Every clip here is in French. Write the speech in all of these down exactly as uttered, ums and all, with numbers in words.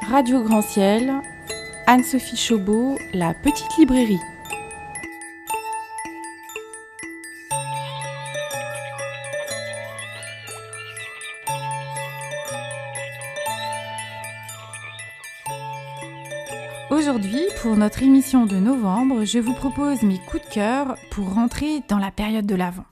Radio Grand Ciel, Anne-Sophie Chaubeau, La Petite Librairie. Aujourd'hui, pour notre émission de novembre, je vous propose mes coups de cœur pour rentrer dans la période de l'Avent.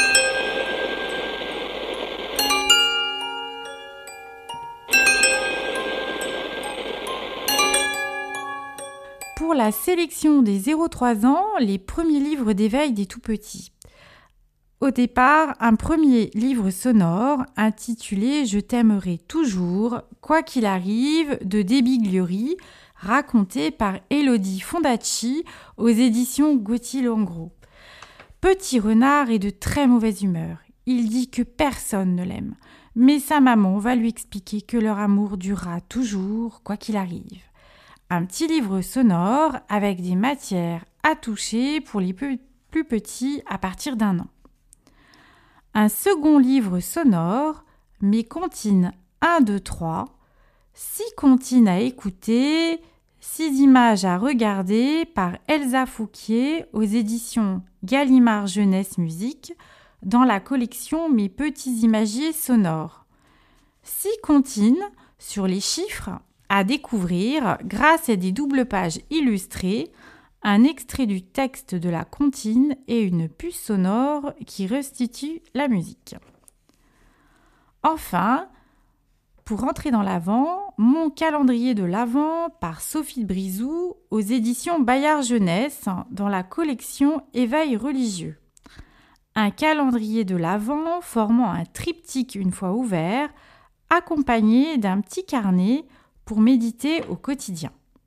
Pour la sélection des zéro trois ans, les premiers livres d'éveil des tout-petits. Au départ, un premier livre sonore intitulé « Je t'aimerai toujours, quoi qu'il arrive » de Debbie Gliory, raconté par Elodie Fondacci aux éditions Gauthier-Langros. Petit renard est de très mauvaise humeur. Il dit que personne ne l'aime, mais sa maman va lui expliquer que leur amour durera toujours, quoi qu'il arrive. Un petit livre sonore avec des matières à toucher pour les plus petits à partir d'un an. Un second livre sonore, Mes comptines un, deux, trois, six comptines à écouter, six images à regarder par Elsa Fouquier aux éditions Gallimard Jeunesse Musique dans la collection Mes petits imagiers sonores. Six comptines sur les chiffres à découvrir grâce à des doubles pages illustrées, un extrait du texte de la comptine et une puce sonore qui restitue la musique. Enfin, pour rentrer dans l'Avent, Mon calendrier de l'Avent par Sophie Brizou aux éditions Bayard Jeunesse dans la collection Éveil religieux. Un calendrier de l'Avent formant un triptyque une fois ouvert, accompagné d'un petit carnet pour méditer au quotidien.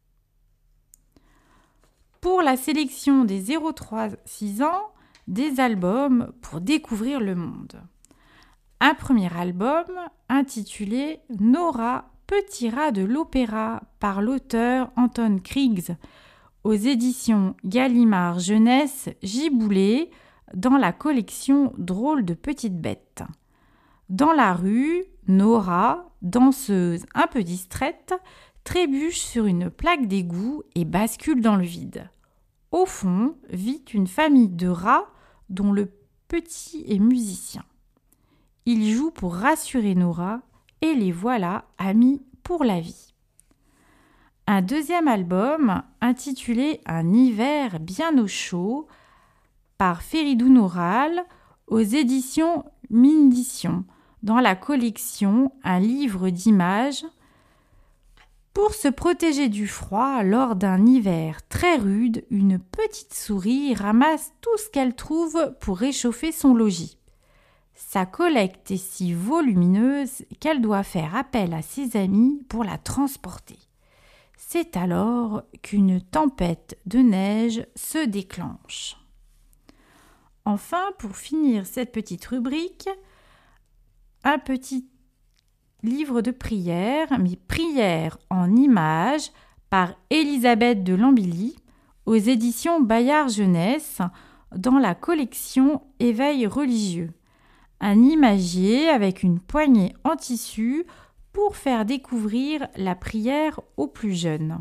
Pour la sélection des zéro trois six ans, des albums pour découvrir le monde. Un premier album intitulé Nora, petit rat de l'opéra par l'auteur Anton Kriegs aux éditions Gallimard Jeunesse Giboulet dans la collection Drôles de petites bêtes. Dans la rue, Nora, danseuse un peu distraite, trébuche sur une plaque d'égout et bascule dans le vide. Au fond, vit une famille de rats dont le petit est musicien. Il joue pour rassurer Nora et les voilà amis pour la vie. Un deuxième album intitulé Un hiver bien au chaud par Féridou Noral aux éditions Mindition dans la collection Un livre d'images pour se protéger du froid lors d'un hiver très rude, une petite souris ramasse tout ce qu'elle trouve pour réchauffer son logis. Sa collecte est si volumineuse qu'elle doit faire appel à ses amis pour la transporter. C'est alors qu'une tempête de neige se déclenche. Enfin, pour finir cette petite rubrique, un petit livre de prières, mais prières en images par Elisabeth de Lambilly aux éditions Bayard Jeunesse dans la collection Éveil religieux. Un imagier avec une poignée en tissu pour faire découvrir la prière aux plus jeunes.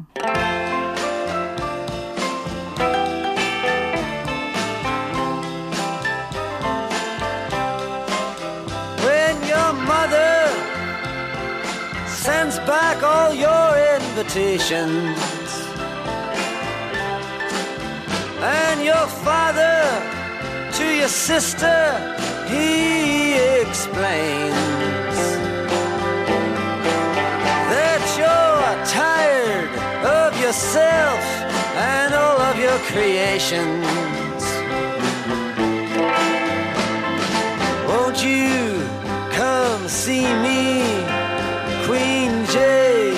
Sends back all your invitations, and your father to your sister he explains that you're tired of yourself and all of your creations. Won't you come see me, Queen Jane?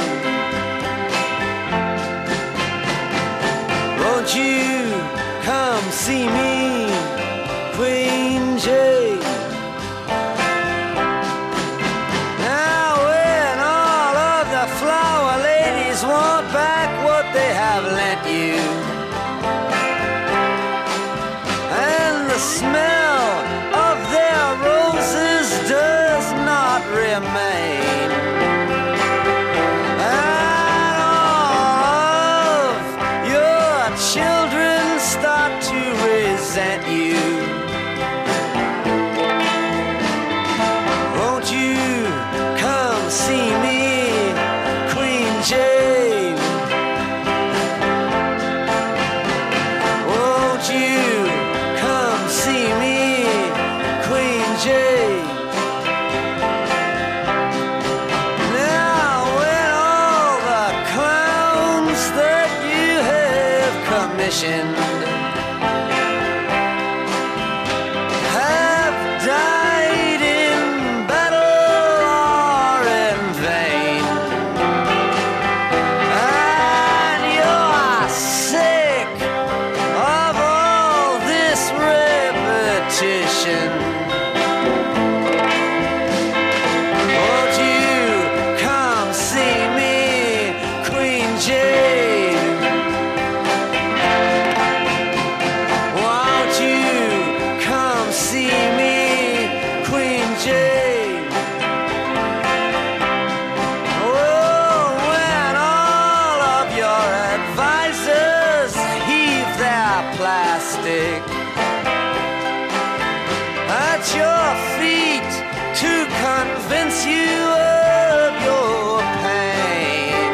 Won't you come see me, Queen Jane? Now when all of the flower ladies want back what they have lent you, and the smell of their roses does not remain, commissioned have died in battle or in vain, and you're sick of all this repetition. Won't you come see me, Queen Jane? Won't you come see me, Queen Jane? Oh, when all of your advisors heave their plastic at your feet to convince you of your pain,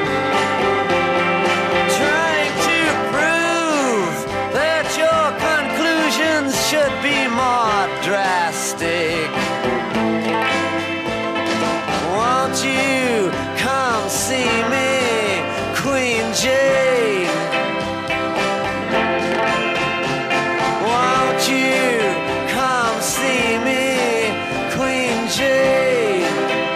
trying to prove that your conclusions should be more drastic. Won't you come see me, Queen Jane? Won't you come see me, Queen Jane?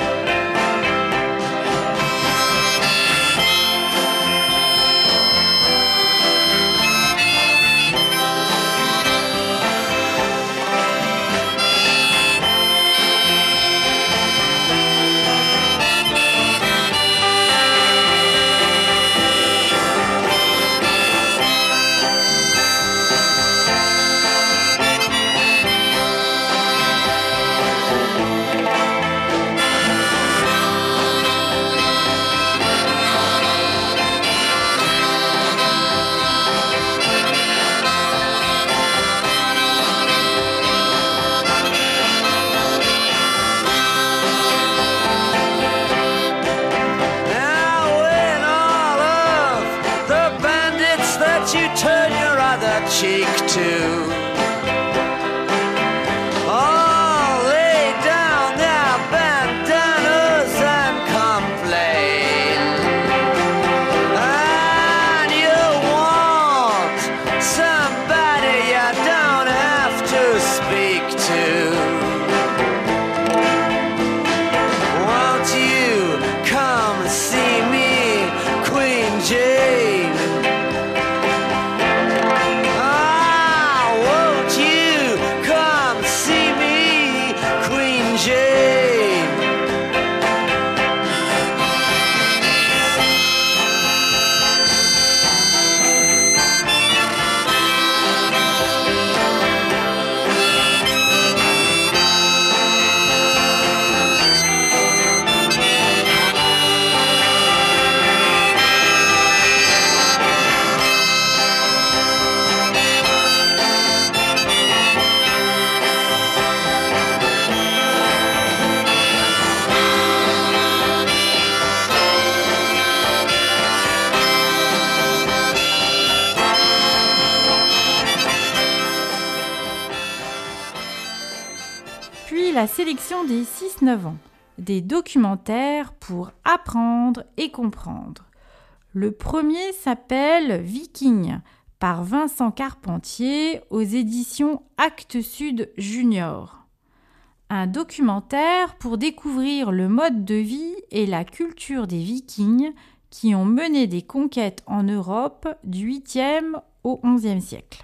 Now when all of the bandits that you turn your other cheek to all lay down their bandanas and complain, and you want somebody you don't have to speak to, won't you come see me, Queen Jane? Ah, won't you come see me, Queen Jane? Puis la sélection des six neuf ans, des documentaires pour apprendre et comprendre. Le premier s'appelle Viking par Vincent Carpentier aux éditions Actes Sud Junior. Un documentaire pour découvrir le mode de vie et la culture des Vikings qui ont mené des conquêtes en Europe du huitième au onzième siècle.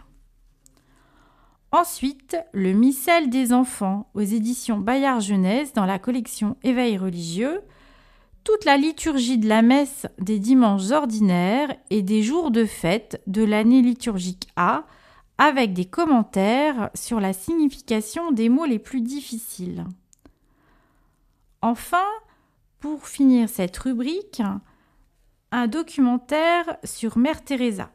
Ensuite, le Missel des enfants aux éditions Bayard Jeunesse dans la collection Éveil religieux, toute la liturgie de la messe des dimanches ordinaires et des jours de fête de l'année liturgique A, avec des commentaires sur la signification des mots les plus difficiles. Enfin, pour finir cette rubrique, un documentaire sur Mère Teresa.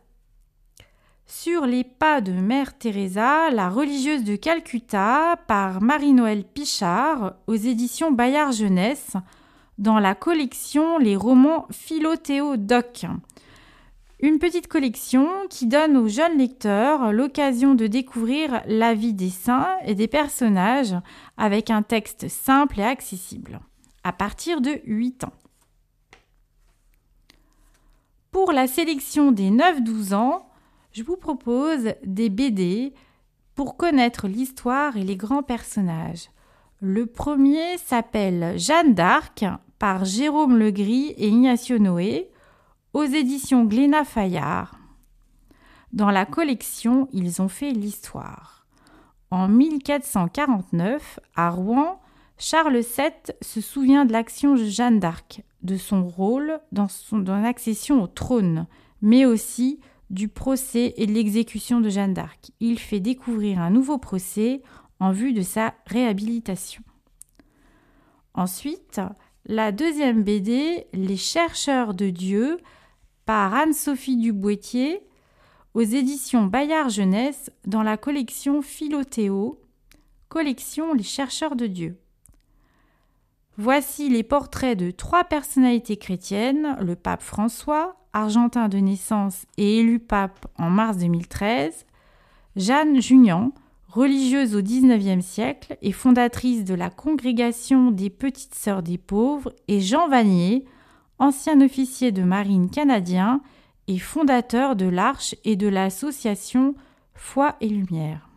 Sur les pas de Mère Teresa, la religieuse de Calcutta par Marie-Noël Pichard aux éditions Bayard Jeunesse dans la collection Les romans Philo-Théo-Doc. Une petite collection qui donne aux jeunes lecteurs l'occasion de découvrir la vie des saints et des personnages avec un texte simple et accessible, à partir de huit ans. Pour la sélection des neuf douze ans, je vous propose des B D pour connaître l'histoire et les grands personnages. Le premier s'appelle Jeanne d'Arc par Jérôme Legris et Ignacio Noé aux éditions Glénat Fayard. Dans la collection, ils ont fait l'histoire. En mille quatre cent quarante-neuf, à Rouen, Charles sept se souvient de l'action de Jeanne d'Arc, de son rôle dans son dans l'accession au trône, mais aussi du procès et de l'exécution de Jeanne d'Arc. Il fait découvrir un nouveau procès en vue de sa réhabilitation. Ensuite, la deuxième B D, Les chercheurs de Dieu, par Anne-Sophie Duboëtier, aux éditions Bayard Jeunesse, dans la collection Philothéo, collection Les chercheurs de Dieu. Voici les portraits de trois personnalités chrétiennes, le pape François, argentin de naissance et élu pape en mars deux mille treize, Jeanne Junian, religieuse au dix-neuvième siècle et fondatrice de la congrégation des Petites Sœurs des Pauvres, et Jean Vanier, ancien officier de marine canadien et fondateur de l'Arche et de l'association Foi et Lumière.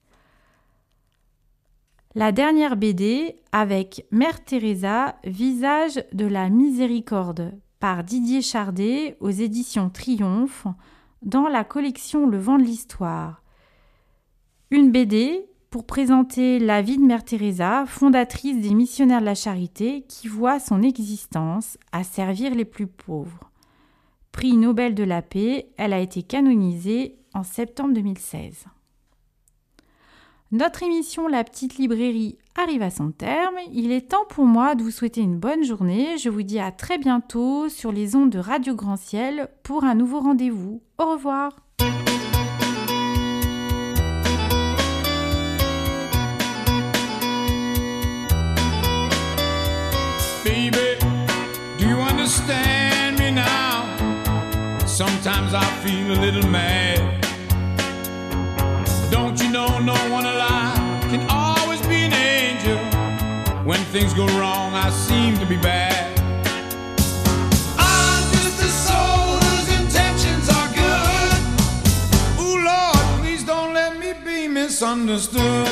La dernière B D avec Mère Teresa, Visage de la Miséricorde, par Didier Chardet aux éditions Triomphe, dans la collection Le Vent de l'Histoire. Une B D pour présenter la vie de Mère Teresa, fondatrice des Missionnaires de la Charité, qui voit son existence à servir les plus pauvres. Prix Nobel de la paix, elle a été canonisée en septembre deux mille seize. Notre émission La Petite Librairie arrive à son terme. Il est temps pour moi de vous souhaiter une bonne journée. Je vous dis à très bientôt sur les ondes de Radio Grand Ciel pour un nouveau rendez-vous. Au revoir. Baby, do you understand me now? Sometimes I feel a little mad. Don't you know no one alive can always be an angel? When things go wrong, I seem to be bad. I'm just a soul whose intentions are good. Ooh, Lord, please don't let me be misunderstood.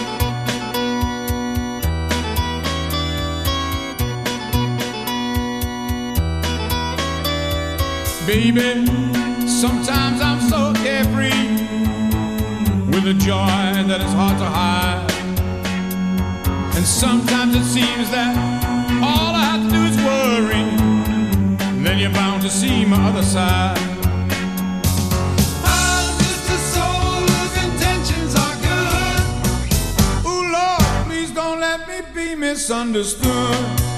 Baby, sometimes I'm so carefree, with a joy that is hard to hide. And sometimes it seems that all I have to do is worry, and then you're bound to see my other side. I'm just a soul whose intentions are good. Ooh, Lord, please don't let me be misunderstood.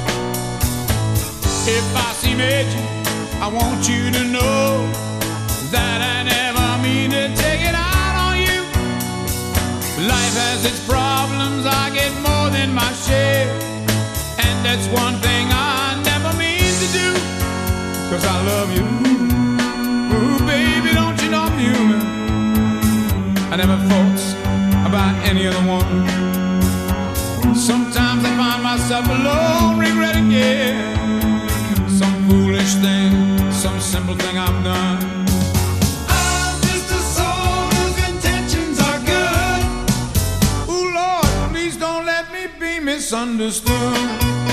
If I seem edgy, I want you to know that I never mean to take it out on you. Life has its problems, I get more than my share, and that's one thing I never mean to do, 'cause I love you. Ooh, baby, don't you know I'm human? I never thought about any other one. Sometimes I find myself alone, regretting, yeah, some foolish thing, some simple thing I've done. I'm just a soul whose intentions are good. Ooh, Lord, please don't let me be misunderstood.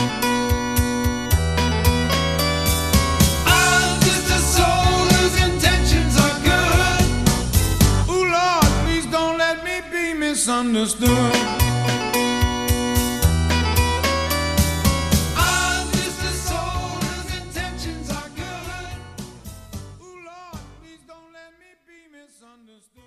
I'm just a soul whose intentions are good. Ooh, Lord, please don't let me be misunderstood. Understood.